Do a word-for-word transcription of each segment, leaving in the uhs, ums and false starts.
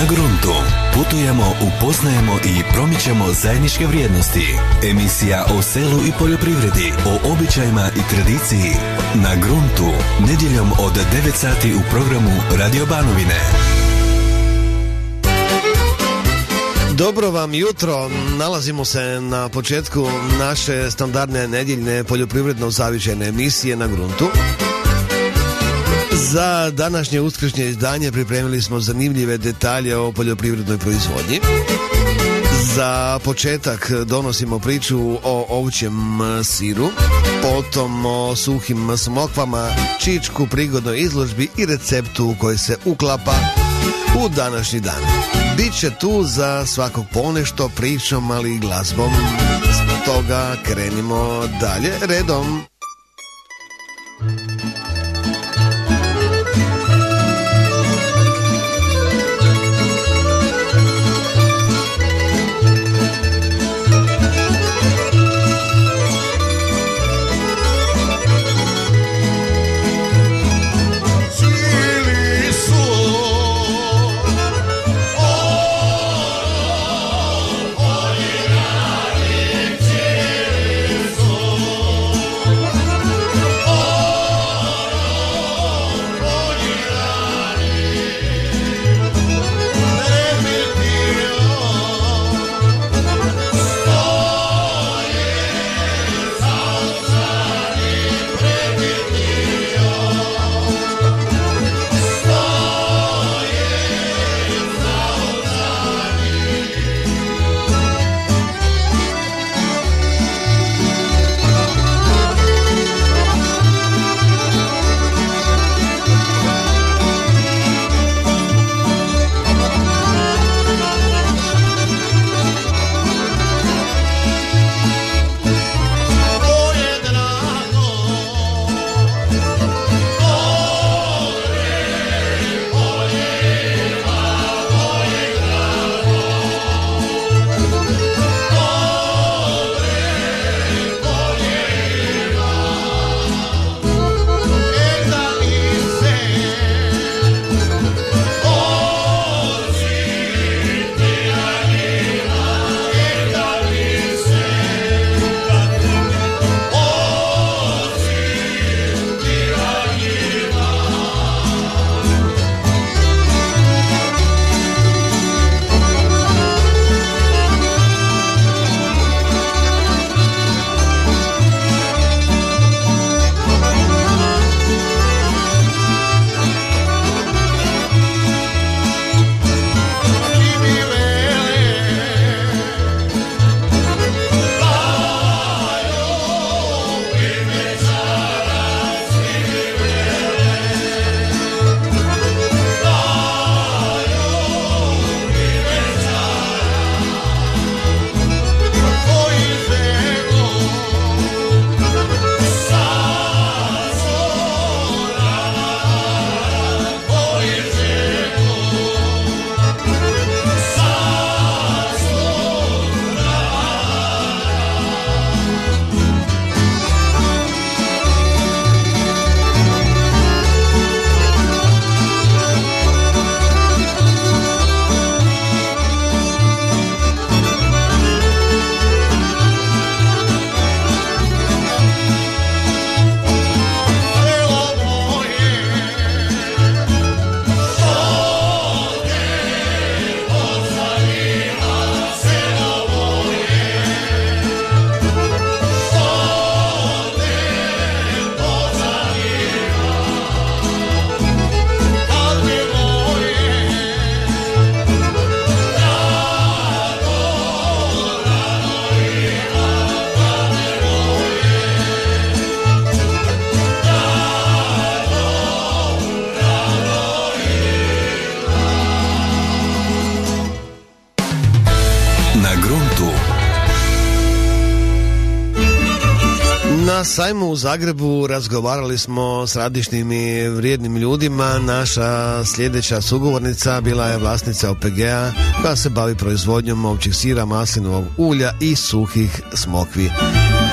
Na gruntu putujemo, upoznajemo i promičemo zajedničke vrijednosti. Emisija o selu i poljoprivredi, o običajima i tradiciji. Na gruntu, nedjeljom od devet sati u programu Radio Banovine. Dobro vam jutro, nalazimo se na početku naše standardne nedjeljne poljoprivredno zavičajne emisije Na gruntu. Za današnje uskršnje izdanje pripremili smo zanimljive detalje o poljoprivrednoj proizvodnji. Za početak donosimo priču o ovčjem siru, potom o suhim smokvama, čičku, prigodnoj izložbi i receptu koji se uklapa u današnji dan. Biće tu za svakog ponešto pričom, ali i glazbom. Zbog toga krenimo dalje redom. Na sajmu u Zagrebu razgovarali smo s radišnim i vrijednim ljudima. Naša sljedeća sugovornica bila je vlasnica O P G-a koja se bavi proizvodnjom ovčjeg sira, maslinovog ulja i suhih smokvi.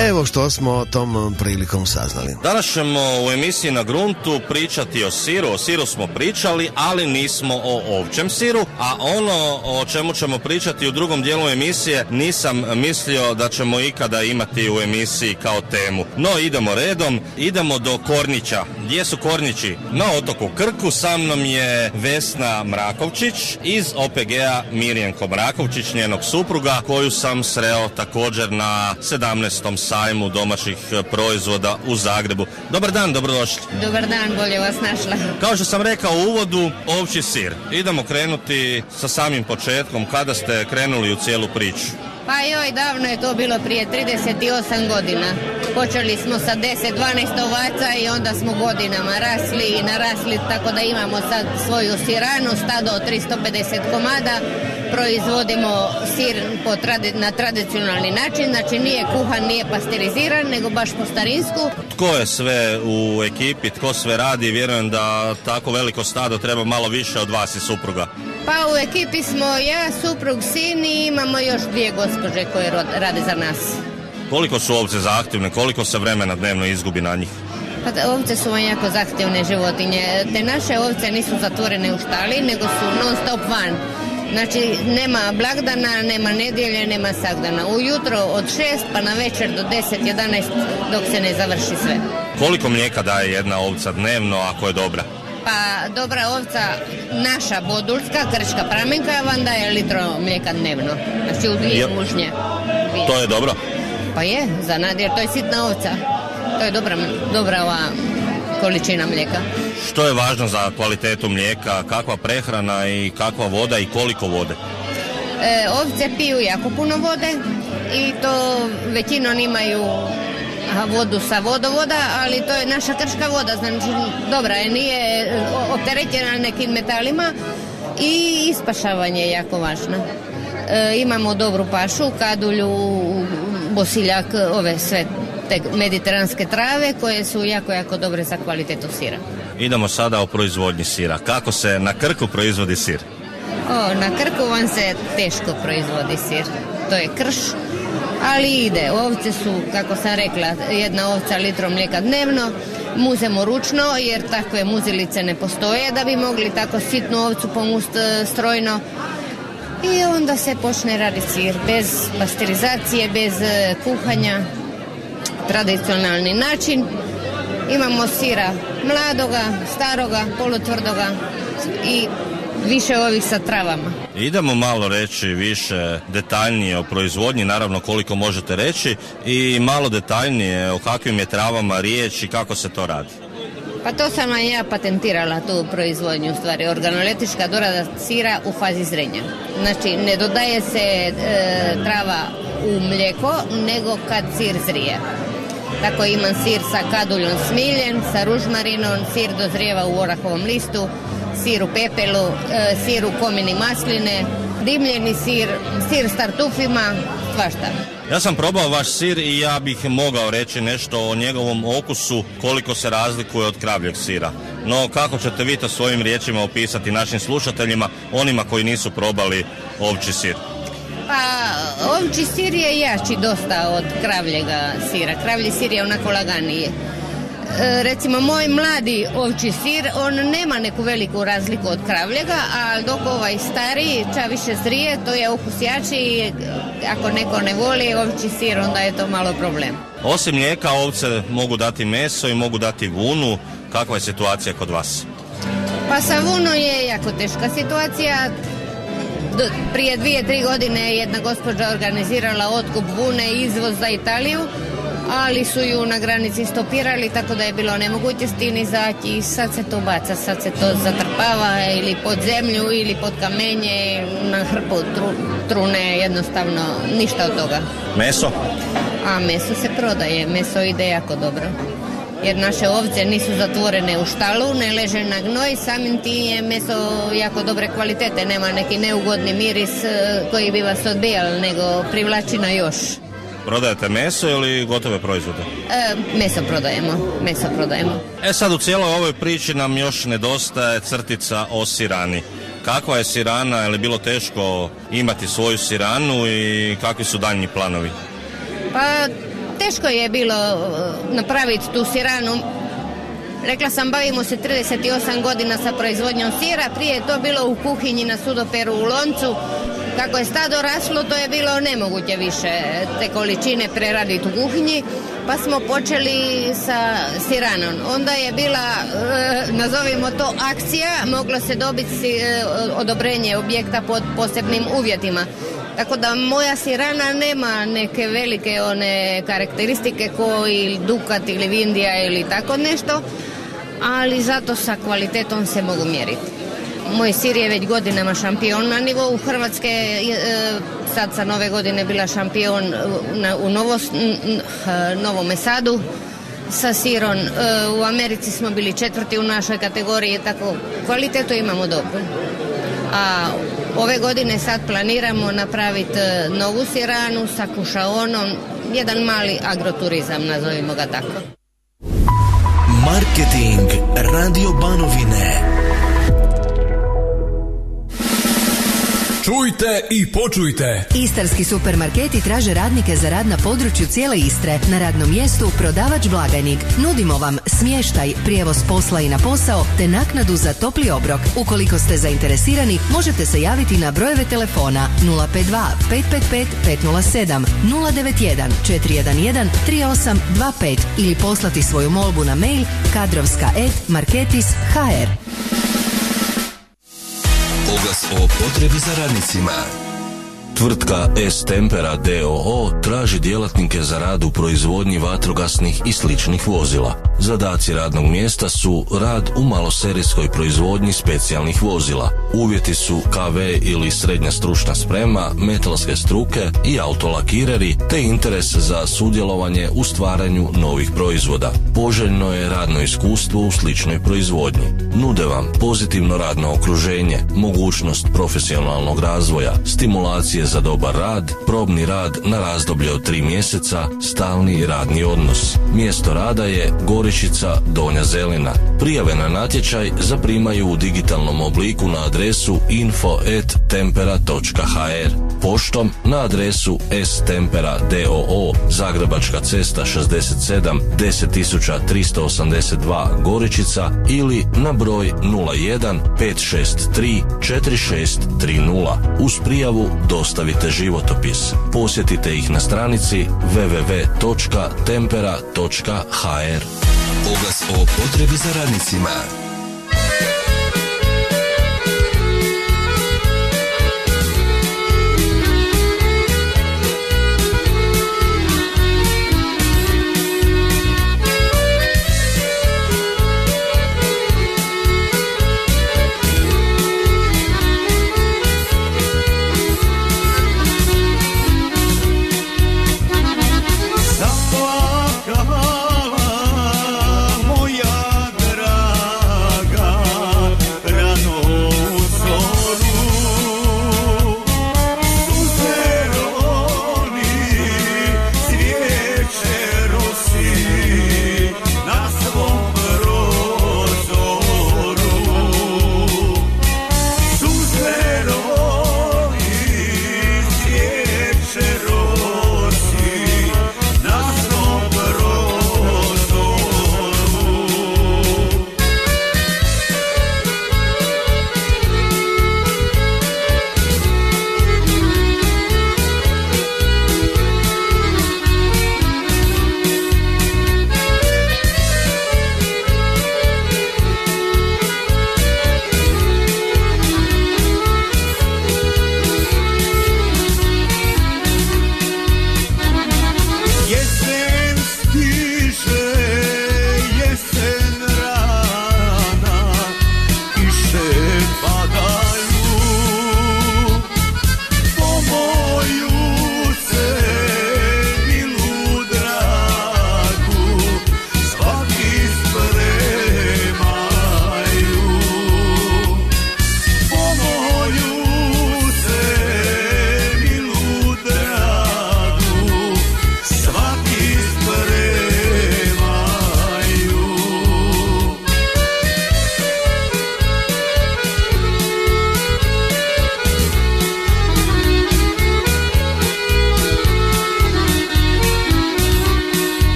Evo što smo tom prilikom saznali. Danas ćemo u emisiji Na gruntu pričati o siru. O siru smo pričali, ali nismo o ovčjem siru, a ono o čemu ćemo pričati u drugom dijelu emisije nisam mislio da ćemo ikada imati u emisiji kao temu. No, idemo redom, idemo do Kornića. Gdje su Kornići? Na otoku Krku. Sa mnom je Vesna Mrakovčić iz O P G-a Mirjenko Mrakovčić, njenog supruga, koju sam sreo također na sedamnaestom sajmu domaćih proizvoda u Zagrebu. Dobar dan, dobrodošli. Dobar dan, bolje vas našla. Kao što sam rekao u uvodu, ovčji sir. Idemo krenuti sa samim početkom. Kada ste krenuli u cijelu priču? Pa joj, davno je to bilo, prije trideset osam godina. Počeli smo sa deset dvanaest ovaca i onda smo godinama rasli i narasli, tako da imamo sad svoju siranu, stado od tristo pedeset komada. Proizvodimo sir po tradi- na tradicionalni način, znači nije kuhan, nije pasteriziran, nego baš po starinsku. Tko je sve u ekipi, tko sve radi? Vjerujem da tako veliko stado treba malo više od vas i supruga. Pa u ekipi smo ja, suprug, sin i imamo još dvije gospođe koje rade za nas. Koliko su ovce zahtjevne, koliko se vremena dnevno izgubi na njih? Pa da, ovce su vam jako zahtjevne životinje. Te naše ovce nisu zatvorene u štali, nego su non stop van. Znači, nema blagdana, nema nedjelje, nema sagdana. Ujutro od šest pa na večer do deset jedanaest dok se ne završi sve. Koliko mlijeka daje jedna ovca dnevno ako je dobra? Pa dobra ovca, naša bodulska, krška pramenka, vam daje litro mlijeka dnevno. Znači u dvije mužnje. Dvije. To je dobro? Pa je, za nadjer, to je sitna ovca. To je dobra, dobra ova količina mlijeka. Što je važno za kvalitetu mlijeka, kakva prehrana i kakva voda i koliko vode? E, ovce piju jako puno vode i to većinom imaju vodu sa vodovoda, ali to je naša krška voda, znači dobra je, nije opterećena nekim metalima i ispašavanje je jako važno. E, imamo dobru pašu, kadulju, bosiljak, ove sve te mediteranske trave koje su jako, jako dobre za kvalitetu sira. Idemo sada o proizvodnji sira. Kako se na Krku proizvodi sir? O, na Krku vam se teško proizvodi sir. To je krš, ali ide. Ovce su, kako sam rekla, jedna ovca litro mlijeka dnevno. Muzemo ručno jer takve muzilice ne postoje da bi mogli tako sitnu ovcu pomust strojno. I onda se počne raditi sir bez pasterizacije, bez kuhanja, tradicionalni način. Imamo sira mladoga, staroga, polutvrdoga i više ovih sa travama. Idemo malo reći više detaljnije o proizvodnji, naravno koliko možete reći, i malo detaljnije o kakvim je travama riječ i kako se to radi. Pa to sam vam ja patentirala, tu proizvodnju, u stvari, organoletička dorada sira u fazi zrenja. Znači, ne dodaje se e, trava u mlijeko, nego kad sir zrije. Tako imam sir sa kaduljom smiljen, sa ružmarinom, sir dozrijeva u orahovom listu, sir u pepelu, e, sir u komini masline, dimljeni sir, sir s tartufima, svašta. Ja sam probao vaš sir i ja bih mogao reći nešto o njegovom okusu, koliko se razlikuje od kravljeg sira. No kako ćete vi to svojim riječima opisati našim slušateljima, onima koji nisu probali ovčji sir? Pa ovčji sir je jači dosta od kravljega sira. Kravlji sir je onako laganiji. E, recimo moj mladi ovčji sir, on nema neku veliku razliku od kravljega, a dok ovaj stariji ča više zrije, to je okus jači i ako neko ne voli ovčji sir, onda je to malo problem. Osim mlijeka, ovce mogu dati meso i mogu dati vunu. Kakva je situacija kod vas? Pa sa vunom je jako teška situacija. Do, prije dvije, tri godine je jedna gospođa organizirala otkup vune i izvoz za Italiju, ali su ju na granici stopirali, tako da je bilo nemoguće s tim izaći i sad se to baca, sad se to zatrpava ili pod zemlju ili pod kamenje, na hrpu tru, trune, jednostavno ništa od toga. Meso? A meso se prodaje, meso ide jako dobro. Jer naše ovce nisu zatvorene u štalu, ne leže na gnoj, samim tim je meso jako dobre kvalitete, nema neki neugodni miris koji bi vas odbijal, nego privlači na još. Prodajete meso ili gotove proizvode? E, meso prodajemo, meso prodajemo. E sad u cijeloj ovoj priči nam još nedostaje crtica o sirani. Kakva je sirana, je li bilo teško imati svoju siranu i kakvi su daljnji planovi? Pa teško je bilo napraviti tu siranu. Rekla sam, bavimo se trideset osam godina sa proizvodnjom sira, prije je to bilo u kuhinji na sudoperu u loncu. Kako je stado raslo, to je bilo nemoguće više te količine preraditi u kuhinji, pa smo počeli sa siranom. Onda je bila, nazovimo to, akcija, moglo se dobiti odobrenje objekta pod posebnim uvjetima. Tako da moja sirana nema neke velike one karakteristike koji Dukat ili Vindija ili tako nešto, ali zato sa kvalitetom se mogu mjeriti. Moj sir je već godinama šampion na nivou Hrvatske, sad sa nove godine bila šampion u Novos, Novome Sadu sa sirom. U Americi smo bili četvrti u našoj kategoriji, tako kvalitetu imamo dobro. A ove godine sad planiramo napraviti novu siranu sa kušaonom, jedan mali agroturizam, nazovimo ga tako. Marketing Radio Banovine. Čujte i počujte. Istarski supermarketi traže radnike za rad na području cijele Istre. Na radnom mjestu prodavač blagajnik. Nudimo vam smještaj, prijevoz posla i na posao, te naknadu za topli obrok. Ukoliko ste zainteresirani, možete se javiti na brojeve telefona nula pet dva pet pet pet pet nula sedam, nula devet jedan četiri jedan jedan tri osam dva pet ili poslati svoju molbu na mail kadrovska et marketis ha er. Oglas o potrebi za radnicima. Tvrtka S-Tempera d o o traži djelatnike za rad u proizvodnji vatrogasnih i sličnih vozila. Zadaci radnog mjesta su rad u maloserijskoj proizvodnji specijalnih vozila. Uvjeti su ka ve ili srednja stručna sprema, metalske struke i autolakireri, te interes za sudjelovanje u stvaranju novih proizvoda. Poželjno je radno iskustvo u sličnoj proizvodnji. Nude vam pozitivno radno okruženje, mogućnost profesionalnog razvoja, stimulacije za dobar rad, probni rad na razdoblje od tri mjeseca, stalni radni odnos. Mjesto rada je Goričica, Donja Zelina. Prijave na natječaj zaprimaju u digitalnom obliku na adresu info et tempera točka ha er, poštom na adresu S-Tempera d o o, Zagrebačka cesta šezdeset sedam, deset tisuća tristo osamdeset dva Goričica ili na broj nula jedan pet šest tri četiri šest tri nula. Uz prijavu dostavite životopis. Posjetite ih na stranici w w w točka tempera točka ha er. Oglas o potrebi za radnicima. Moja draga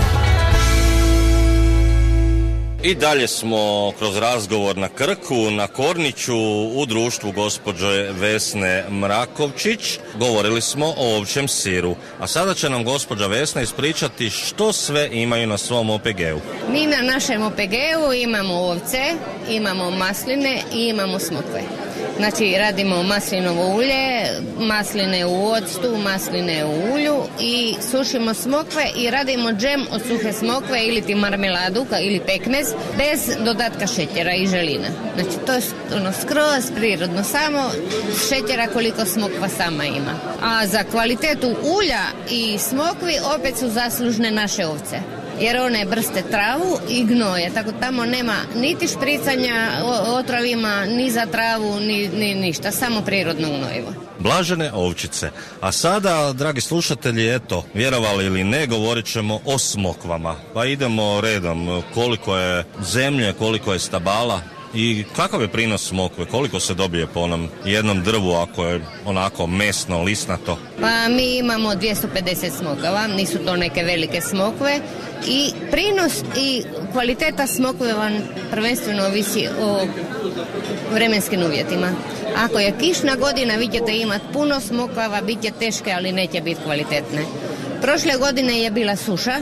I dalje smo kroz razgovor na Krku, na Korniću, u društvu gospođe Vesne Mrakovčić. Govorili smo o ovčjem siru. A sada će nam gospođa Vesna ispričati što sve imaju na svom O P G-u. Mi na našem O P G-u imamo ovce, imamo masline i imamo smokve. Znači radimo maslinovo ulje, masline u octu, masline u ulju i sušimo smokve i radimo džem od suhe smokve ili ti marmeladu ili pekmez bez dodatka šećera i želina. Znači to je ono skroz prirodno, samo šećera koliko smokva sama ima. A za kvalitetu ulja i smokvi opet su zaslužne naše ovce. Jer one brste travu i gnoje, tako tamo nema niti špricanja otrovima, ni za travu, ni, ni ništa, samo prirodno gnojivo. Blažene ovčice. A sada, dragi slušatelji, eto, vjerovali ili ne, govorit ćemo o smokvama. Pa idemo redom, koliko je zemlje, koliko je stabala i kakav je prinos smokve, koliko se dobije po onom jednom drvu ako je onako mesno, lisnato? Pa mi imamo dvjesto pedeset smokava, nisu to neke velike smokve. I prinos i kvaliteta smokve vam prvenstveno ovisi o vremenskim uvjetima. Ako je kišna godina, vi ćete imati puno smokava, bit će teške, ali neće biti kvalitetne. Prošle godine je bila suša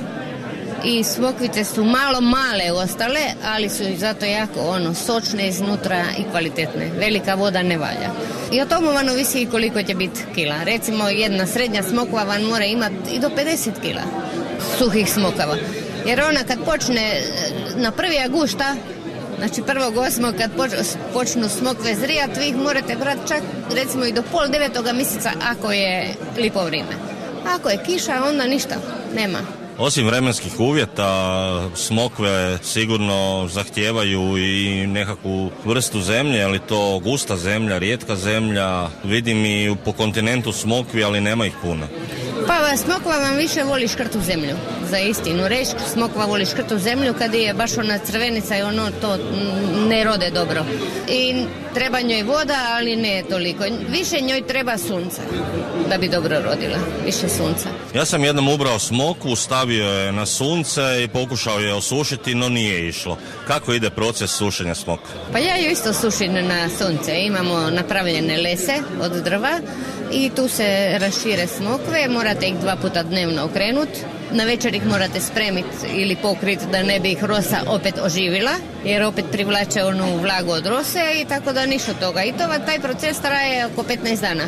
i smokvice su malo male ostale, ali su zato jako ono sočne iznutra i kvalitetne. Velika voda ne valja. I o tomu vam ovisi koliko će biti kila. Recimo jedna srednja smokva vam mora imati i do pedeset kila suhih smokava. Jer ona kad počne na prvi agušta, znači prvog osmog kad počnu smokve zrijat, vi ih morate brati čak recimo i do pol devetoga mjeseca ako je lipo vrijeme. Ako je kiša, onda ništa, nema. Osim vremenskih uvjeta, smokve sigurno zahtijevaju i nekakvu vrstu zemlje, ali to gusta zemlja, rijetka zemlja, vidim i po kontinentu smokvi, ali nema ih puno. Pa smokva vam više voli škrtu zemlju, za istinu reći, smokva voli škrtu zemlju kad je baš ona crvenica i ono to ne rode dobro. I treba njoj voda, ali ne toliko. Više njoj treba sunca da bi dobro rodila, više sunca. Ja sam jednom ubrao smokvu, stavio je na sunce i pokušao je osušiti, no nije išlo. Kako ide proces sušenja smokve? Pa ja ju isto sušim na sunce. Imamo napravljene lese od drva i tu se rašire smokve, morate ih dva puta dnevno okrenuti. Na večer ih morate spremiti ili pokriti da ne bi ih rosa opet oživila, jer opet privlače onu vlagu od rose i tako da ništa toga. I to taj proces traje oko petnaest dana. E,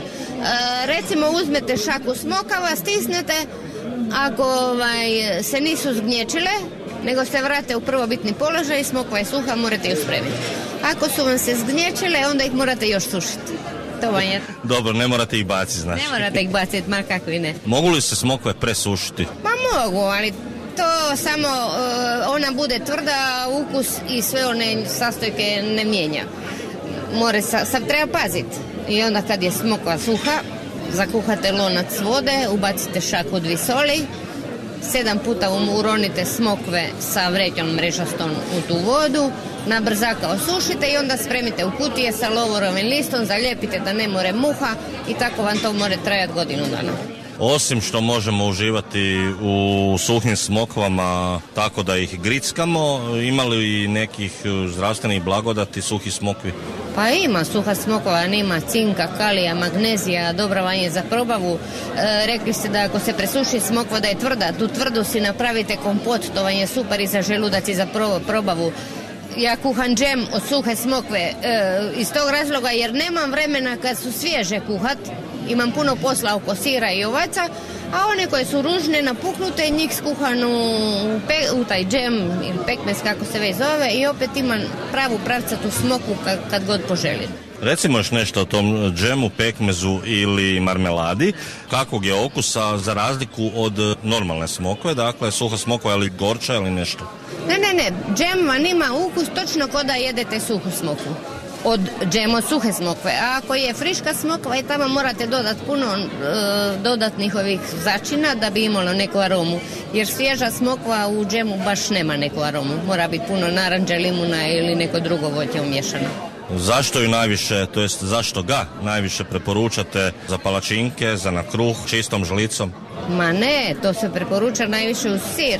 recimo uzmete šaku smokava, stisnete, ako ovaj, se nisu zgnječile, nego se vrate u prvobitni položaj, smokva je suha, morate ju spremiti. Ako su vam se zgnječile, onda ih morate još sušiti. To vam je. Dobro, ne morate ih baciti, znači. Ne morate ih baciti, ma kako i ne. Mogu li se smokve presušiti? Ma mogu, ali to samo uh, ona bude tvrda, ukus i sve one sastojke ne mijenja. More sa, sad treba paziti. I onda kad je smokva suha, zakuhate lonac vode, ubacite šaku dvi soli, sedam puta uronite smokve sa vrećom mrežastom u tu vodu, na brzaka osušite i onda spremite u kutije sa lovorovim listom, zalijepite da ne more muha i tako vam to može trajati godinu dana. Osim što možemo uživati u suhim smokvama tako da ih grickamo, ima li i nekih zdravstvenih blagodati suhi smokvi? Pa ima suha smokva, ima cinka, kalija, magnezija, dobra vam je za probavu. E, rekli ste da ako se presuši smokva da je tvrda, tu tvrdu si napravite kompot, to vam je super i za želudac i za probavu. Ja kuham džem od suhe smokve e, iz tog razloga jer nemam vremena kad su svježe kuhat, imam puno posla oko sira i ovaca, a one koje su ružne, napuknute, njih skuhan u, pe, u taj džem ili pekmez kako se već zove i opet imam pravu pravcatu smokvu kad, kad god poželim. Recimo još nešto o tom džemu, pekmezu ili marmeladi, kakvog je okusa za razliku od normalne smokve, dakle suha smokva ili gorča ili nešto? Ne, ne, ne, džem vam ima ukus točno kao da jedete suhu smokvu. Od džema od suhe smokve. A ako je friška smokva i tamo morate dodati puno e, dodatnih ovih začina da bi imalo neku aromu. Jer svježa smokva u džemu baš nema neku aromu. Mora biti puno naranđa, limuna ili neko drugo voće umješano. Zašto ju najviše, to jest zašto ga najviše preporučate za palačinke, za na kruh, čistom žlicom? Ma ne, to se preporuča najviše uz sir.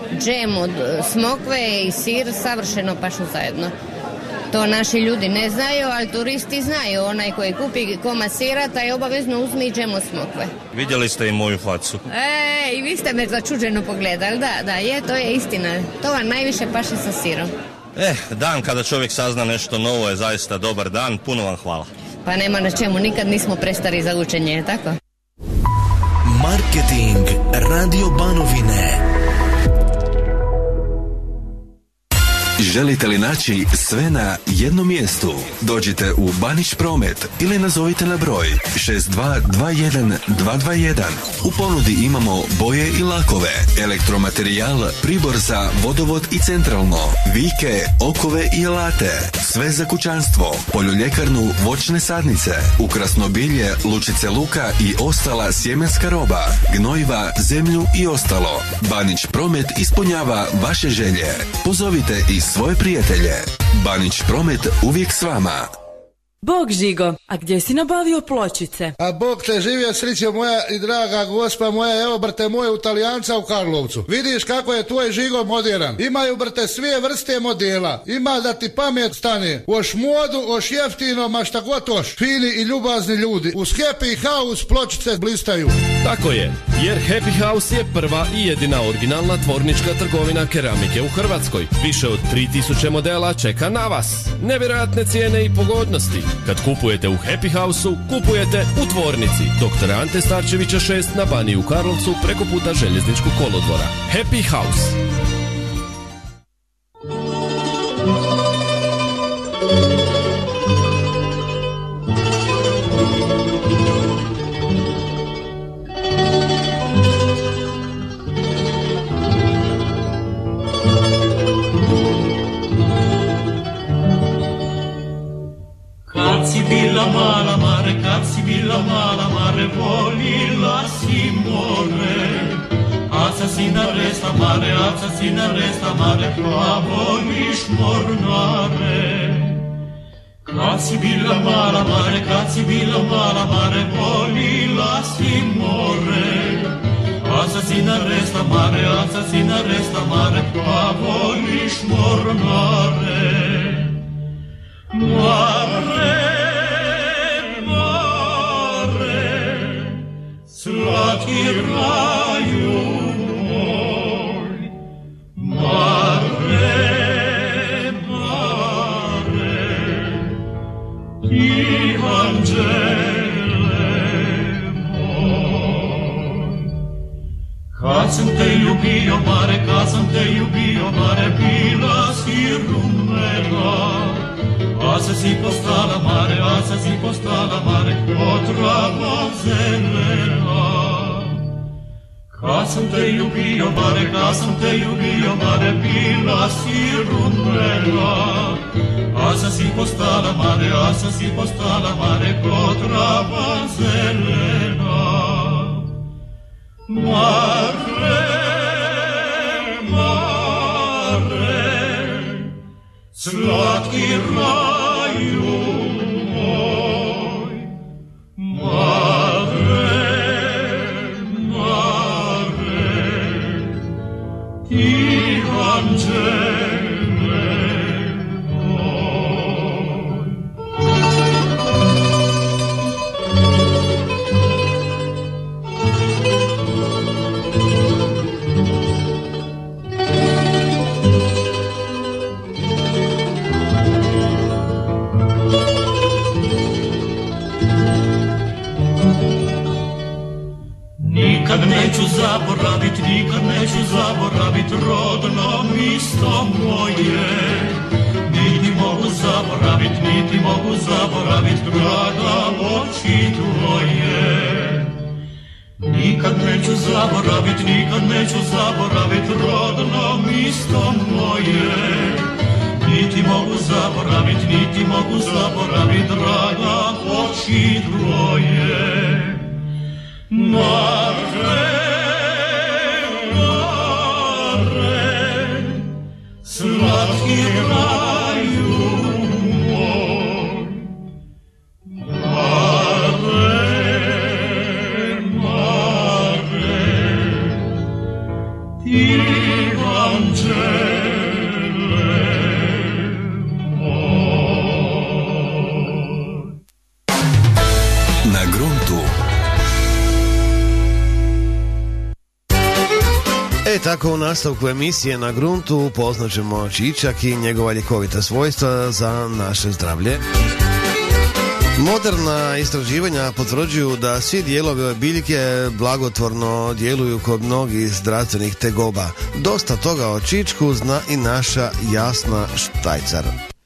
džem od smokve i sir savršeno pašu zajedno. To naši ljudi ne znaju, ali turisti znaju. Onaj koji kupi komad sira, taj obavezno uzme i džem od smokve. Vidjeli ste i moju facu. E, i vi ste me začuđeno pogledali. Da, da, je, to je istina. To vam najviše paše sa sirom. Eh, dan kada čovjek sazna nešto novo je zaista dobar dan. Puno vam hvala. Pa nema na čemu, nikad nismo prestari za učenje, tako? Marketing Radio Banovine. Želite li naći sve na jednom mjestu? Dođite u Banić Promet ili nazovite na broj šest dva dva jedan dva dva jedan. U ponudi imamo boje i lakove, elektromaterijal, pribor za vodovod i centralno, vike, okove i alate, sve za kućanstvo, poljoljekarnu, voćne sadnice, ukrasno bilje, lučice luka i ostala sjemenska roba, gnojiva, zemlju i ostalo. Banić Promet ispunjava vaše želje. Pozovite i svoje prijatelje. Banić Promet uvijek s vama. Bog Žigo, a gdje si nabavio pločice? A Bog te živio, srećo moja i draga gospa moja, evo brte moje u Talijanca u Karlovcu. Vidiš kako je tvoj Žigo moderan. Imaju brte sve vrste modela. Ima da ti pamet stane. Oš modu, oš jeftino, ma šta god oš. Fini i ljubazni ljudi. Uz Happy House pločice blistaju. Tako je, jer Happy House je prva i jedina originalna tvornička trgovina keramike u Hrvatskoj. Više od tri tisuće modela čeka na vas. Nevjerojatne cijene i pogodnosti. Kad kupujete u Happy House-u, kupujete u tvornici doktora Ante Starčevića šest na Baniji u Karlovcu preko puta željezničkog kolodvora. Happy House. Kad si bila mala mare, kad si bila mala mare, volila si more. Assassina resta mare, assassina resta mare, a voliš mornare. Kad si bila mala mare, kad si bila mala mare, volila si more. Assassina resta mare, assassina resta mare, a voliš mornare. Mare, mare, slatki raju moj. Mare, mare, ti anđele moj. Kad sam te ljubio, mare, kad sam te ljubio, mare, bila si rumena. Asa si postala mare, asa si postala mare, otrava zelena. Kad sam te ljubio mare, kad sam te ljubio mare, bila si rumena. Asa si postala mare, asa si postala mare, otrava zelena. Mare, mare, slatki raju moj. Mare, mare, ti anđele moj. Nikad neću zaboravit, nikad neću zaboravit rodno misto moje. Niti mogu zaboravit, niti mogu zaboravit draga oči tvoje. Nikad neću zaboravit, nikad neću zaboravit rodno misto moje. Niti mogu zaboravit, niti mogu zaboravit draga oči tvoje. Mare, mare, slatki raju moj. Mare, mare, ti tako u nastavku emisije Na gruntu upoznaćemo čičak i njegova ljekovita svojstva za naše zdravlje. Moderna istraživanja potvrđuju da svi dijelovi ove biljke blagotvorno djeluju kod mnogih zdravstvenih tegoba. Dosta toga o čičku zna i naša Jasna Štajcar.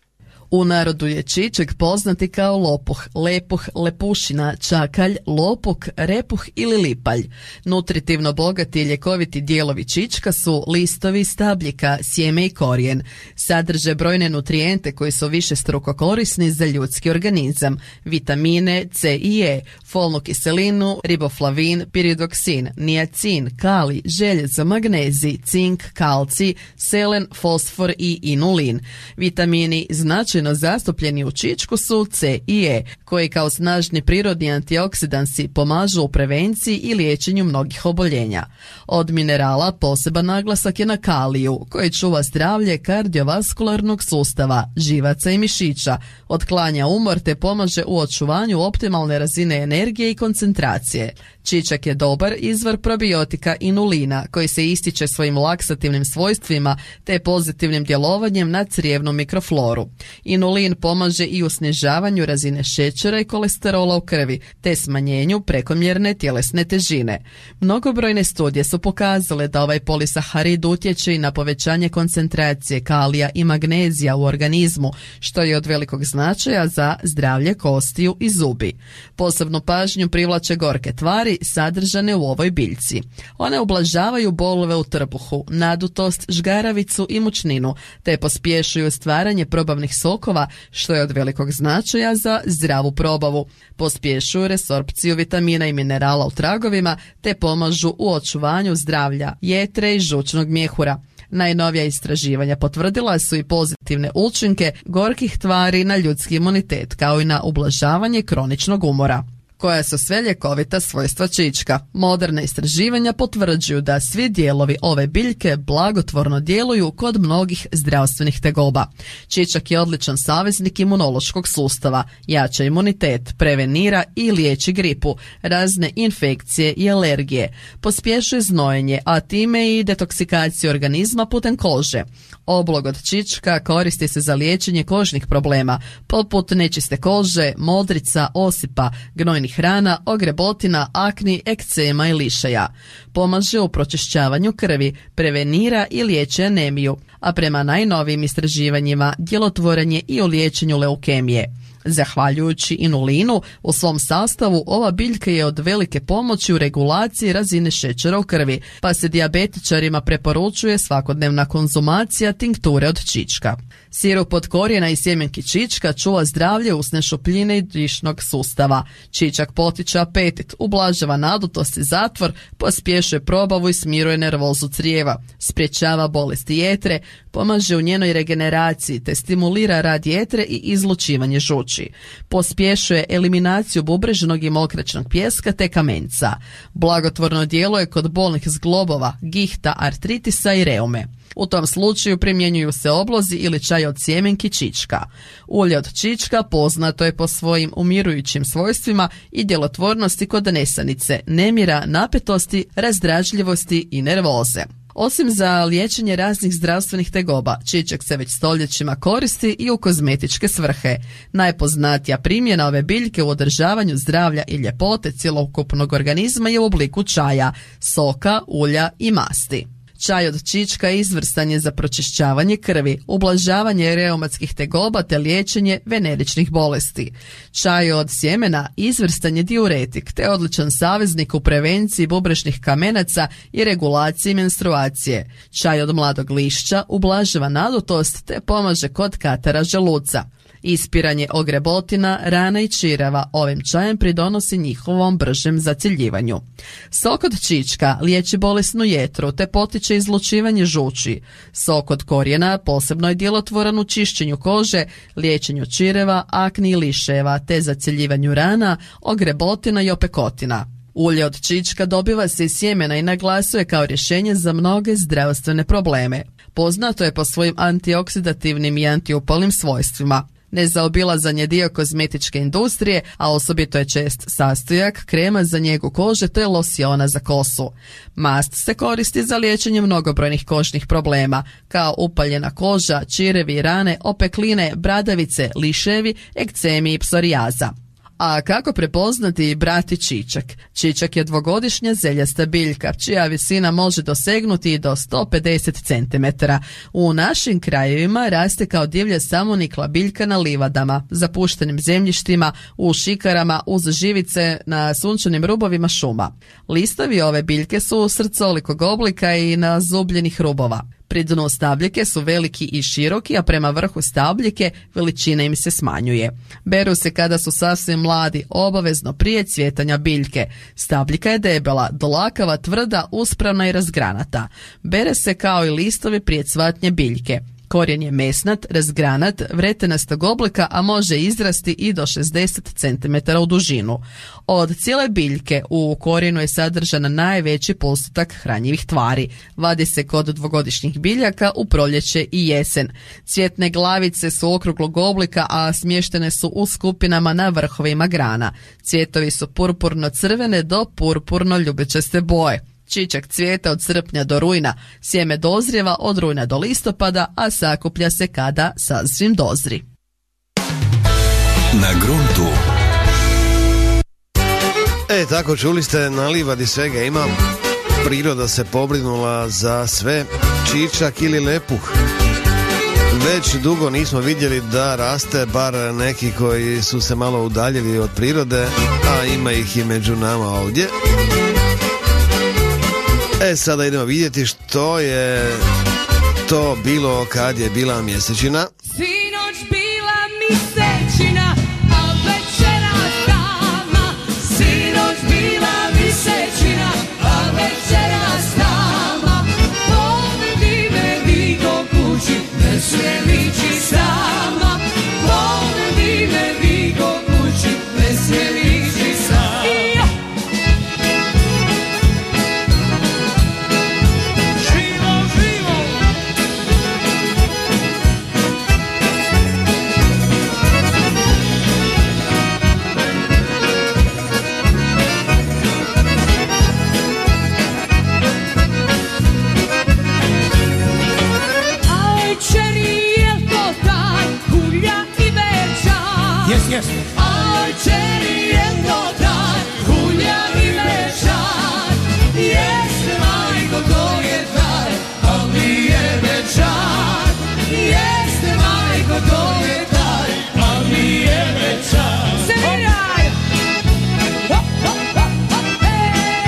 U narodu je čičak poznati kao lopuh, lepuh, lepušina, čakalj, lopuk, repuh ili lipalj. Nutritivno bogati i ljekoviti dijelovi čička su listovi, stabljika, sjeme i korijen. Sadrže brojne nutrijente koji su višestruko korisni za ljudski organizam. Vitamine C i E, folnu kiselinu, riboflavin, piridoksin, niacin, kali, željezo, magnezij, cink, kalcij, selen, fosfor i inulin. Vitamini značajno zastupljeni u čičku su C i E, koji kao snažni prirodni antioksidansi pomažu u prevenciji i liječenju mnogih oboljenja. Od minerala poseban naglasak je na kaliju, koji čuva zdravlje kardiovaskularnog sustava, živaca i mišića, otklanja umor te pomaže u očuvanju optimalne razine energije i koncentracije. Čičak je dobar izvor probiotika inulina, koji se ističe svojim laksativnim svojstvima te pozitivnim djelovanjem na crijevnu mikrofloru. Inulin pomaže i u snižavanju razine šećera i kolesterola u krvi, te smanjenju prekomjerne tjelesne težine. Mnogobrojne studije su pokazale da ovaj polisaharid utječe i na povećanje koncentracije kalija i magnezija u organizmu, što je od velikog značaja za zdravlje kostiju i zubi. Posebnu pažnju privlače gorke tvari sadržane u ovoj biljci. One ublažavaju bolove u trbuhu, nadutost, žgaravicu i mučninu, te pospješuju stvaranje probavnih sokova, što je od velikog značaja za zdravu probavu. Pospješuju resorpciju vitamina i minerala u tragovima, te pomažu u očuvanju zdravlja jetre i žučnog mjehura. Najnovija istraživanja potvrdila su i pozitivne učinke gorkih tvari na ljudski imunitet, kao i na ublažavanje kroničnog umora. Koja su sve ljekovita svojstva čička. Moderna istraživanja potvrđuju da svi dijelovi ove biljke blagotvorno djeluju kod mnogih zdravstvenih tegoba. Čičak je odličan saveznik imunološkog sustava, jača imunitet, prevenira i liječi gripu, razne infekcije i alergije, pospješuje znojenje, a time i detoksikaciju organizma putem kože. Oblog od čička koristi se za liječenje kožnih problema, poput nečiste kože, modrica, osipa, gnojnih rana, ogrebotina, akni, ekcema i lišaja. Pomaže u pročišćavanju krvi, prevenira i liječi anemiju, a prema najnovijim istraživanjima djelotvoran je i u liječenju leukemije. Zahvaljujući inulinu u svom sastavu, ova biljka je od velike pomoći u regulaciji razine šećera u krvi, pa se dijabetičarima preporučuje svakodnevna konzumacija tinkture od čička. Sirup od korijena i sjemenki čička čuva zdravlje usne šupljine i dišnog sustava. Čičak potiče apetit, ublažava nadutost i zatvor, pospješuje probavu i smiruje nervozu crijeva, sprječava bolesti jetre, pomaže u njenoj regeneraciji te stimulira rad jetre i izlučivanje žuči. Pospješuje eliminaciju bubrežnog i mokraćnog pijeska te kamenca. Blagotvorno djeluje kod bolnih zglobova, gihta, artritisa i reume. U tom slučaju primjenjuju se oblozi ili čaj od sjemenki čička. Ulje od čička poznato je po svojim umirujućim svojstvima i djelotvornosti kod nesanice, nemira, napetosti, razdražljivosti i nervoze. Osim za liječenje raznih zdravstvenih tegoba, čičak se već stoljećima koristi i u kozmetičke svrhe. Najpoznatija primjena ove biljke u održavanju zdravlja i ljepote cjelokupnog organizma je u obliku čaja, soka, ulja i masti. Čaj od čička izvrstan je za pročišćavanje krvi, ublažavanje reumatskih tegoba te liječenje veneričnih bolesti. Čaj od sjemena izvrstan je diuretik te odličan saveznik u prevenciji bubrežnih kamenaca i regulaciji menstruacije. Čaj od mladog lišća ublažava nadutost te pomaže kod katara želuca. Ispiranje ogrebotina, rana i čireva ovim čajem pridonosi njihovom bržem zacjeljivanju. Sok od čička liječi bolesnu jetru te potiče izlučivanje žuči. Sok od korijena posebno je djelotvoran u čišćenju kože, liječenju čireva, akni i liševa te zacjeljivanju rana, ogrebotina i opekotina. Ulje od čička dobiva se iz sjemena i naglasuje kao rješenje za mnoge zdravstvene probleme. Poznato je po svojim antioksidativnim i antiupalnim svojstvima. Nezaobilazan je dio kozmetičke industrije, a osobito je čest sastojak krema za njegu kože te losiona za kosu. Mast se koristi za liječenje mnogobrojnih kožnih problema, kao upaljena koža, čirevi, rane, opekline, bradavice, liševi, ekcemi i psorijaza. A kako prepoznati brati čičak? Čičak je dvogodišnja zeljasta biljka, čija visina može dosegnuti do sto pedeset centimetara. U našim krajevima raste kao divlja samonikla biljka na livadama, zapuštenim zemljištima, u šikarama, uz živice na sunčanim rubovima šuma. Listovi ove biljke su srcolikog oblika i nazubljenih rubova. Pri dnu stabljike su veliki i široki, a prema vrhu stabljike veličina im se smanjuje. Beru se kada su sasvim mladi, obavezno prije cvjetanja biljke. Stabljika je debela, dlakava, tvrda, uspravna i razgranata. Bere se kao i listovi prije cvatnje biljke. Korijen je mesnat, razgranat, vretenastog oblika, a može izrasti i do šezdeset centimetara u dužinu. Od cijele biljke u korijenu je sadržan najveći postotak hranjivih tvari. Vadi se kod dvogodišnjih biljaka u proljeće i jesen. Cvjetne glavice su okruglog oblika, a smještene su u skupinama na vrhovima grana. Cvjetovi su purpurno-crvene do purpurno-ljubičaste boje. Čičak cvijeta od srpnja do rujna, sjeme dozrijeva od rujna do listopada, a sakuplja se kada sasvim dozri. Na gruntu. E, tako čuli ste, na livadi svega ima. Priroda se pobrinula za sve, čičak ili lepuh. Već dugo nismo vidjeli da raste bar neki koji su se malo udaljili od prirode, a ima ih i među nama ovdje. E, sada idemo vidjeti što je to bilo kad je bila mjesečina. Sinoć bila mjesečina, a večeras tama. Sinoć bila mjesečina, a večeras tama. Povedi me Vigo kući, ne smijem ići sama. Povedi me Vigo kući, ne smijem ići sama. Yes. Aj, čeri je to taj, hulja i mečar. Jeste, majko, to je taj, al nije mečar. Jeste, majko, to je taj, al nije mečar. Seraj! Hop, hop, hop, hop, e!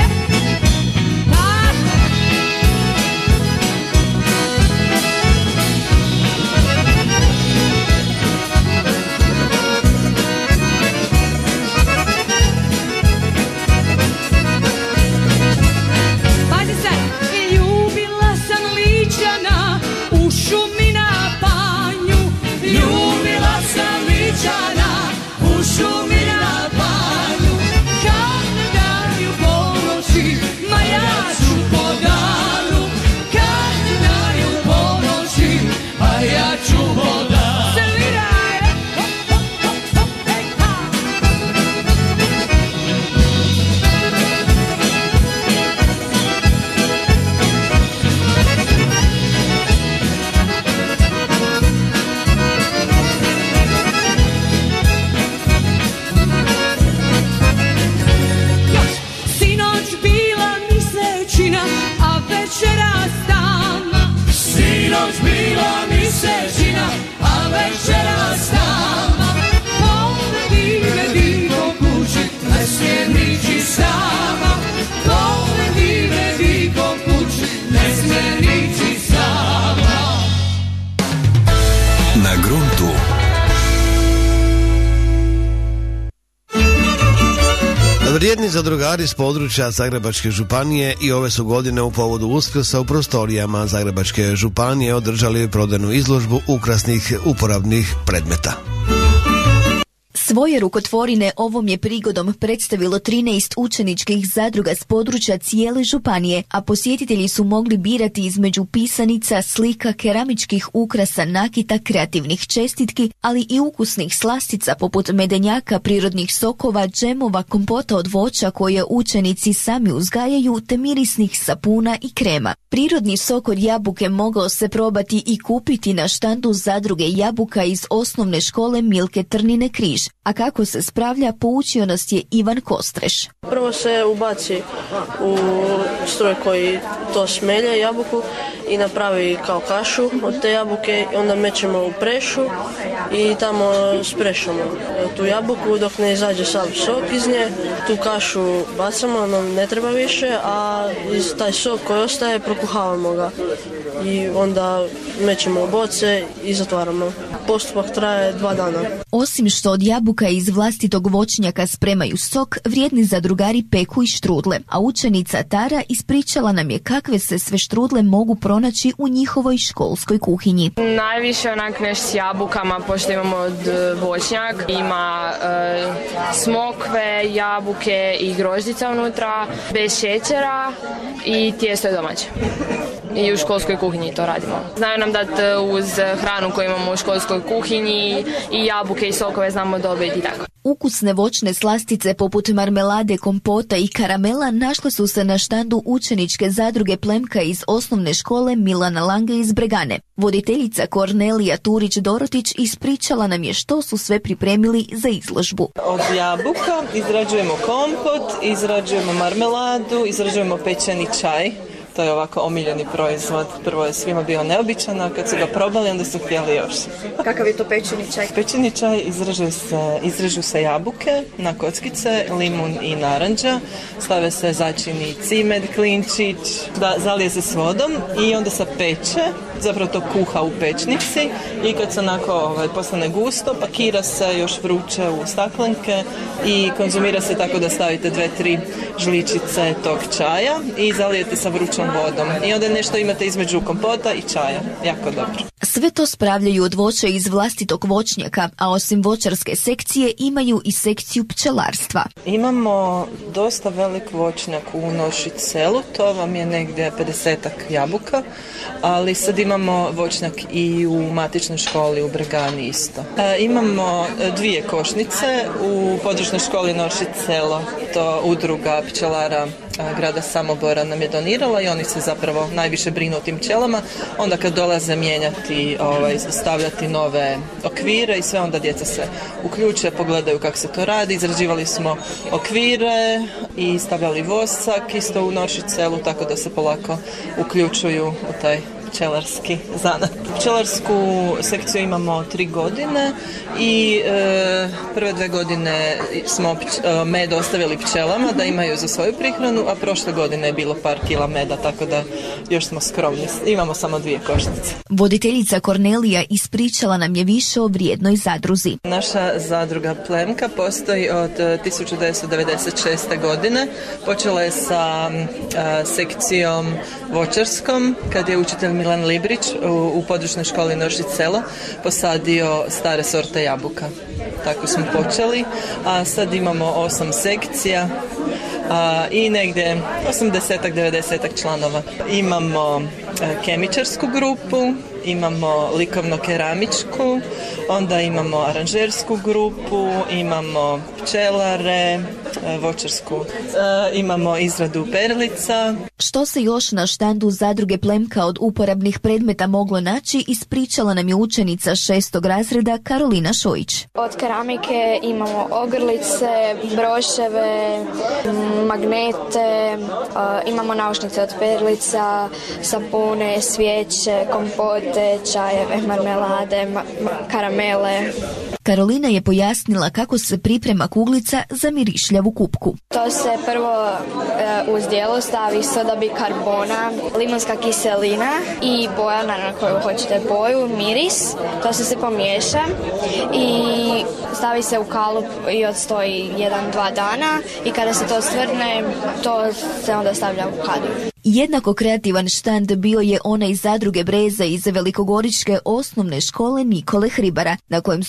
Na gruntu. Vrijedni zadrugari s područja Zagrebačke županije i ove su godine u povodu Uskrsa u prostorijama Zagrebačke županije održali prodajnu izložbu ukrasnih uporabnih predmeta. Svoje rukotvorine ovom je prigodom predstavilo trinaest učeničkih zadruga s područja cijele županije, a posjetitelji su mogli birati između pisanica, slika, keramičkih ukrasa, nakita, kreativnih čestitki, ali i ukusnih slastica poput medenjaka, prirodnih sokova, džemova, kompota od voća koje učenici sami uzgajaju, te mirisnih sapuna i krema. Prirodni sok od jabuke mogao se probati i kupiti na štandu zadruge Jabuka iz osnovne škole Milke Trnine Križ. A kako se spravlja, poučio nas je Ivan Kostreš. Prvo se ubaci u stroj koji to smelje jabuku i napravi kao kašu od te jabuke, onda mećemo u prešu i tamo sprešamo tu jabuku dok ne izađe sav sok iz nje. Tu kašu bacamo, nam ne treba više, a iz taj sok koji ostaje prokuhavamo ga i onda mećemo u boce i zatvaramo. Postupak traje dva dana. Osim što od jabuka iz vlastitog voćnjaka spremaju sok, vrijedni zadrugari peku i štrudle, a učenica Tara ispričala nam je kakve se sve štrudle mogu pronaći u njihovoj školskoj kuhinji. Najviše onak neš s jabukama, pošto imamo od voćnjak, ima e, smokve, jabuke i grožđica unutra, bez šećera i tijesto je domaće. I u školskoj kuhinji to radimo. Znaju nam dati uz hranu koju imamo u školskoj kuhinji i jabuke i sokove znamo dobiti i tako. Ukusne voćne slastice poput marmelade, kompota i karamela našle su se na štandu učeničke zadruge Plemka iz osnovne škole Milana Lange iz Bregane. Voditeljica Kornelija Turić-Dorotić ispričala nam je što su sve pripremili za izložbu. Od jabuka izrađujemo kompot, izrađujemo marmeladu, izrađujemo pečeni čaj. To je ovako omiljeni proizvod. Prvo je svima bio neobičan, a kad su ga probali, onda su htjeli još. Kakav je to pečeni čaj? Pečeni čaj izražu se, izražu se jabuke na kockice, limun i naranđa. Stave se začini cimet, klinčić, da, zalije se s vodom i onda se peče. Zapravo to kuha u pečnici i kad se onako ovaj, postane gusto, pakira se još vruće u staklenke i konzumira se tako da stavite dve, tri žličice tog čaja i zalijete sa vrućom vodom. I onda nešto imate između kompota i čaja. Jako dobro. Sve to spravljaju od voća iz vlastitog voćnjaka, a osim voćarske sekcije imaju i sekciju pčelarstva. Imamo dosta velik voćnjak u Noši selu, to vam je negdje pedesetak jabuka, ali sad imamo voćnjak i u matičnoj školi u Bregani isto. E, imamo dvije košnice u područnoj školi Noši selo, to udruga pčelara grada Samobora nam je donirala i oni se zapravo najviše brinu o tim pčelama. Onda kad dolaze mijenjati, ovaj, stavljati nove okvire i sve, onda djeca se uključe, pogledaju kako se to radi. Izrađivali smo okvire i stavljali vosak isto u Noši selu, tako da se polako uključuju u taj pčelarski zanat. Pčelarsku sekciju imamo tri godine i e, prve dve godine smo pč, e, med ostavili pčelama da imaju za svoju prihranu, a prošle godine je bilo par kila meda, tako da još smo skromni. Imamo samo dvije košnice. Voditeljica Kornelija ispričala nam je više o vrijednoj zadruzi. Naša zadruga Plemka postoji od tisuću devetsto devedeset šeste. godine. Počela je sa a, sekcijom voćarskom, kad je učitelj Milan Librić u, u područnoj školi Noši selo posadio stare sorte jabuka. Tako smo počeli, a sad imamo osam sekcija a, i negdje osamdesetak devedesetak članova. Imamo a, kemičarsku grupu, imamo likovno-keramičku, onda imamo aranžersku grupu, imamo pčelare, voćarsku, e, imamo izradu perlica. Što se još na štandu zadruge Plemka od uporabnih predmeta moglo naći, ispričala nam je učenica šestog razreda Karolina Šojić. Od keramike imamo ogrlice, broševe, magnete, imamo naušnice od perlica, sapune, svijeće, kompote, čajeve, marmelade, ma- ma- karamele. Karolina je pojasnila kako se priprema kuglica za mirišljavu kupku. To se prvo e, uz dijelo stavi soda bikarbona, limonska kiselina i boja na koju hoćete boju, miris. To se se pomiješa i stavi se u kalup i odstoji jedan, dva dana i kada se to stvrne, to se onda stavlja u kadu. Jednako kreativan štand bio je onaj zadruge Breza iz Velikogoričke osnovne škole Nikole Hribara, na kojem su pažnju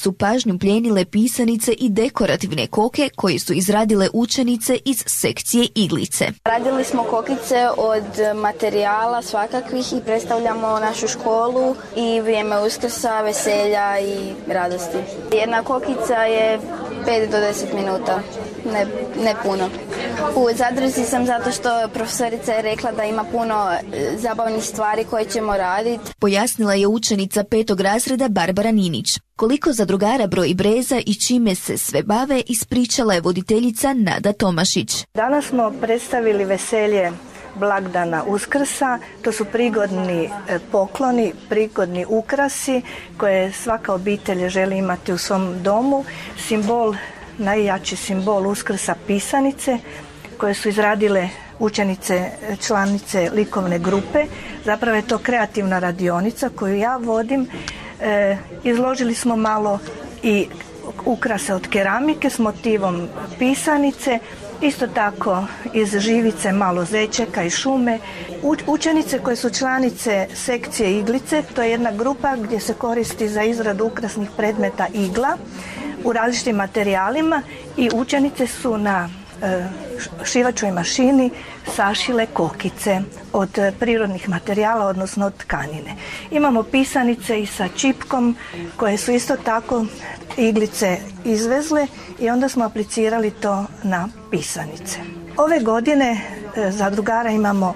pažnju plijenile pisanice i dekorativne koke koje su izradile učenice iz sekcije iglice. Radili smo kokice od materijala svakakvih i predstavljamo našu školu i vrijeme Uskrsa, veselja i radosti. Jedna kokica je pet do deset minuta, ne, ne puno. U zadruzi sam zato što profesorica je rekla da ima puno zabavnih stvari koje ćemo raditi. Pojasnila je učenica petog razreda Barbara Ninić. Koliko zadrugara broji breza i čime se sve bave, ispričala je voditeljica Nada Tomašić. Danas smo predstavili veselje blagdana Uskrsa. To su prigodni pokloni, prigodni ukrasi koje svaka obitelj želi imati u svom domu. Simbol, najjači simbol Uskrsa, pisanice koje su izradile učenice, članice likovne grupe. Zapravo je to kreativna radionica koju ja vodim. E, izložili smo malo i ukrase od keramike s motivom pisanice, isto tako iz živice malo zečeka i šume. Učenice koje su članice sekcije iglice, to je jedna grupa gdje se koristi za izradu ukrasnih predmeta igla u različitim materijalima i učenice su na e, šivačoj mašini sašile kokice od prirodnih materijala, odnosno od tkanine. Imamo pisanice i sa čipkom koje su isto tako iglice izvezle i onda smo aplicirali to na pisanice. Ove godine e, zadrugara imamo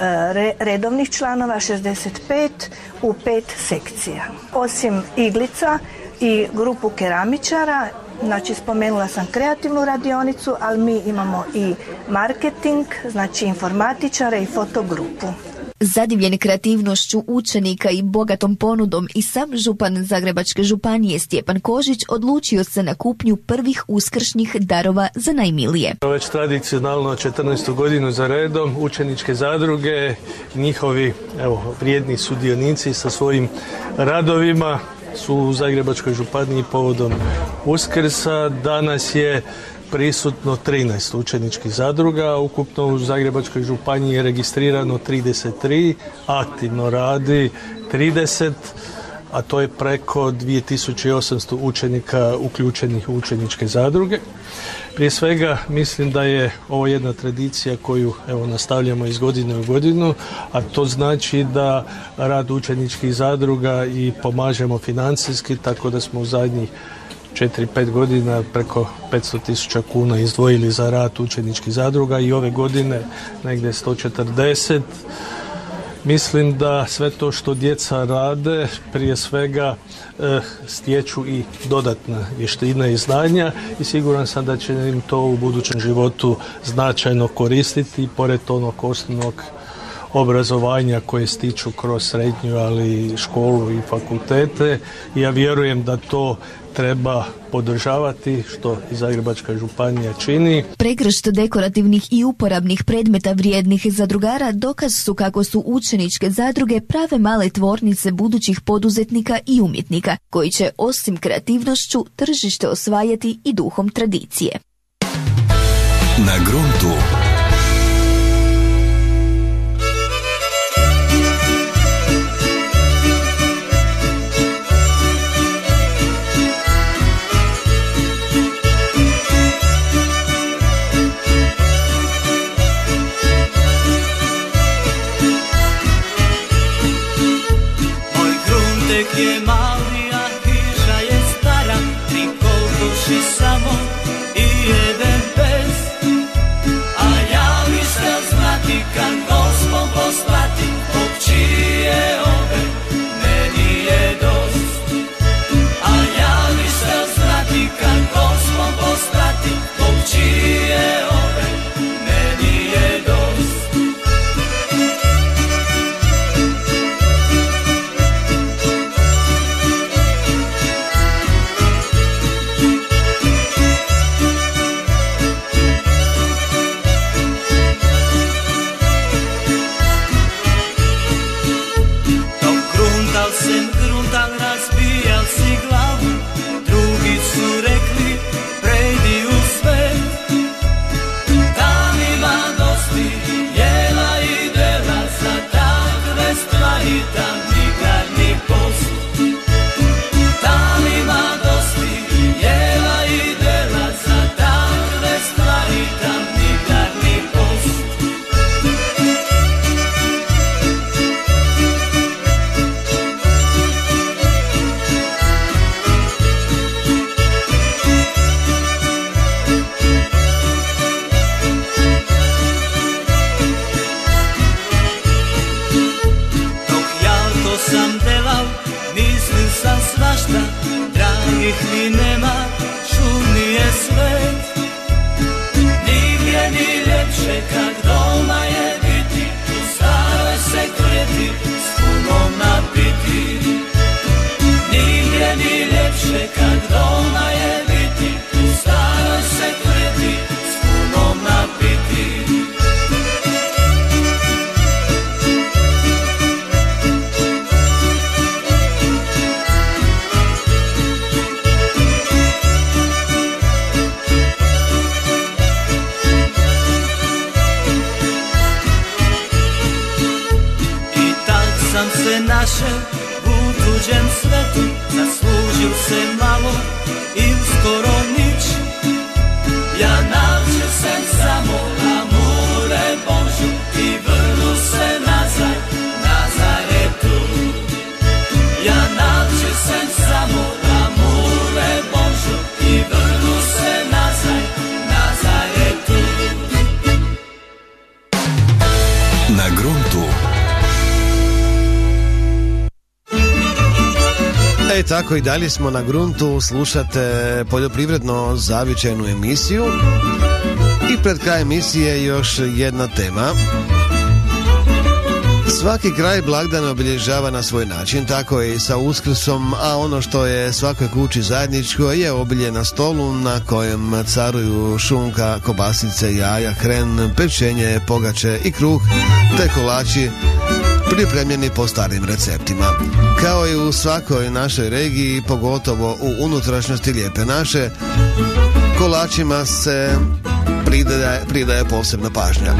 e, redovnih članova šezdeset pet u pet sekcija. Osim iglica i grupu keramičara, znači spomenula sam kreativnu radionicu, ali mi imamo i marketing, znači informatičare i fotogrupu. Zadivljen kreativnošću učenika i bogatom ponudom i sam župan Zagrebačke županije Stjepan Kožić odlučio se na kupnju prvih uskršnjih darova za najmilije. Već tradicionalno četrnaestu godinu za redom učeničke zadruge, njihovi evo, vrijedni sudionici sa svojim radovima su u Zagrebačkoj županiji povodom Uskrsa. Danas je prisutno trinaest učeničkih zadruga, ukupno u Zagrebačkoj županiji je registrirano trideset tri, aktivno radi trideset, a to je preko dvije tisuće osamsto učenika uključenih u učeničke zadruge. Prije svega mislim da je ovo jedna tradicija koju evo, nastavljamo iz godine u godinu, a to znači da rad učeničkih zadruga i pomažemo financijski, tako da smo u zadnjih četiri pet godina preko petsto tisuća kuna izdvojili za rad učeničkih zadruga i ove godine negdje sto četrdeset. Mislim da sve to što djeca rade prije svega eh, stječu i dodatna vještina i znanja i siguran sam da će im to u budućem životu značajno koristiti pored onog osnovnog obrazovanja koje stiču kroz srednju, ali školu i fakultete. Ja vjerujem da to treba podržavati, što i Zagrebačka županija čini. Pregršt dekorativnih i uporabnih predmeta vrijednih zadrugara dokaz su kako su učeničke zadruge prave male tvornice budućih poduzetnika i umjetnika, koji će osim kreativnošću tržište osvajati i duhom tradicije. Na gruntu. Je mali, a hiža je stara, tri kolbuši samo i jedan pes. A ja li ste znati kad gospom poslati, od čije ove meni je dost. A ja li ste znati kad gospom poslati, od čije ove meni je dost. ni nema, šumnije svet. Nigdje ni ljepše kak doma je biti, u staroj se kreti, s punom napiti. Nigdje ni ljepše kak doma je biti, u staroj se kreti, s punom napiti. Se naše u tuđem svetu zaslužil se malo i uskoro nič. Ja nađu se samo amure Božu i vrnu se nazaj, nazaj je tu. Ja nađu se samo amure Božu i vrnu se nazaj, nazaj je tu. Na gruntu. E tako i dalje smo na gruntu, slušate poljoprivredno zavičajnu emisiju i pred kraj emisije još jedna tema. Svaki kraj blagdana obilježava na svoj način, tako je i sa Uskrsom, a ono što je svakoj kući zajedničko je obilje na stolu na kojem caruju šunka, kobasice, jaja, hren, pečenje, pogače i kruh, te kolači pripremljeni po starim receptima. Kao i u svakoj našoj regiji, pogotovo u unutrašnjosti Lijepe naše, kolačima se pridaje, pridaje posebna pažnja.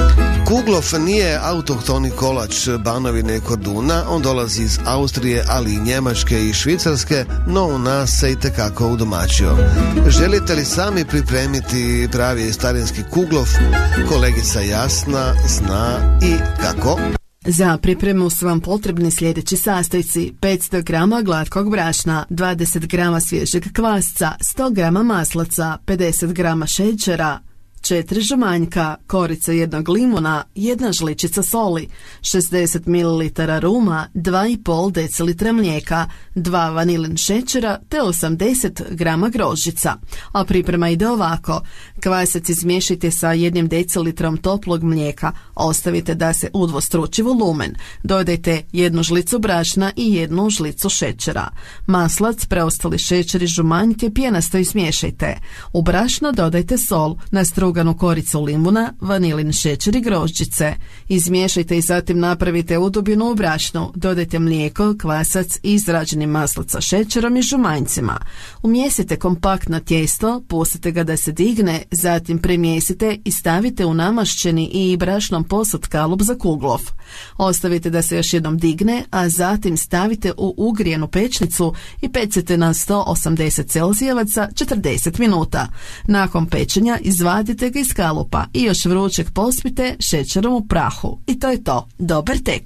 Kuglov nije autohtoni kolač Banovine i Korduna, on dolazi iz Austrije, ali i Njemačke i Švicarske, no u nas se itekako udomaćio. Želite li sami pripremiti pravi starinski kuglov? Kolegica Jasna zna i kako. Za pripremu su vam potrebni sljedeći sastojci: petsto grama glatkog brašna, dvadeset grama svježeg kvasca, sto grama maslaca, pedeset grama šećera, četiri žumanjka, korica jednog limuna, jedna žličica soli, šezdeset mililitara ruma, dva i pol decilitra mlijeka, dva vanilin šećera te osamdeset grama grožđica. A priprema ide ovako: kvasac izmiješajte sa jednim decilitrom toplog mlijeka, ostavite da se udvostruči volumen, dodajte jednu žlicu brašna i jednu žlicu šećera. Maslac, preostali šećer i žumanjke pjenasto izmiješajte. U brašno dodajte sol, nastruganu koricu limuna, vanilin šećer i grožđice. Izmiješajte i zatim napravite udubinu u brašnu, dodajte mlijeko, kvasac i izrađeni maslac sa šećerom i žumanjcima. Umjesite kompaktno tijesto, pustite ga da se digne, zatim premjesite i stavite u namašćeni i brašnom posut kalup za kuglov. Ostavite da se još jednom digne, a zatim stavite u ugrijanu pečnicu i pecite na sto osamdeset celzijevaca četrdeset minuta. Nakon pečenja izvadite ga iz kalupa i još vrućeg pospite šećerom u prahu. I to je to. Dobar tek!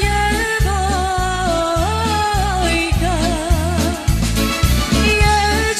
Yeah.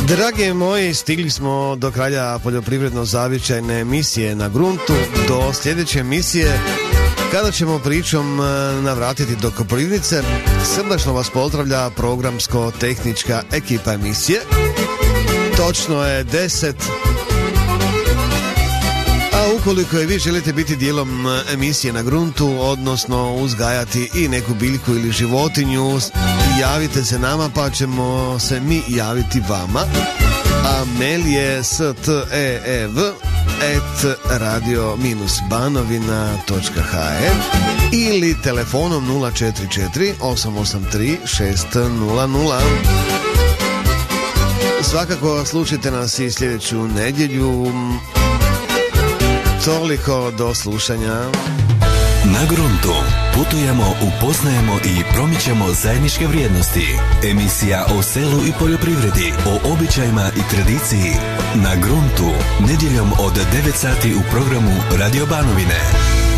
Dragi moji, stigli smo do kraja poljoprivredno-zavičajne emisije Na gruntu, do sljedeće emisije kada ćemo pričom navratiti do Koprivnice. Srdačno vas pozdravlja programsko-tehnička ekipa emisije. Točno je deset. A ukoliko i vi želite biti dijelom emisije Na gruntu, odnosno uzgajati i neku biljku ili životinju, javite se nama pa ćemo se mi javiti vama. A mail je stev et radio banovina točka hr ili telefonom nula četiri četiri osam osam tri šest nula nula. Svakako slušajte nas i sljedeću nedjelju. Toliko, do slušanja. Na gruntu putujemo, upoznajemo i promičemo zajedničke vrijednosti. Emisija o selu i poljoprivredi, o običajima i tradiciji. Na gruntu, nedjeljom od devet sati u programu Radio Banovine.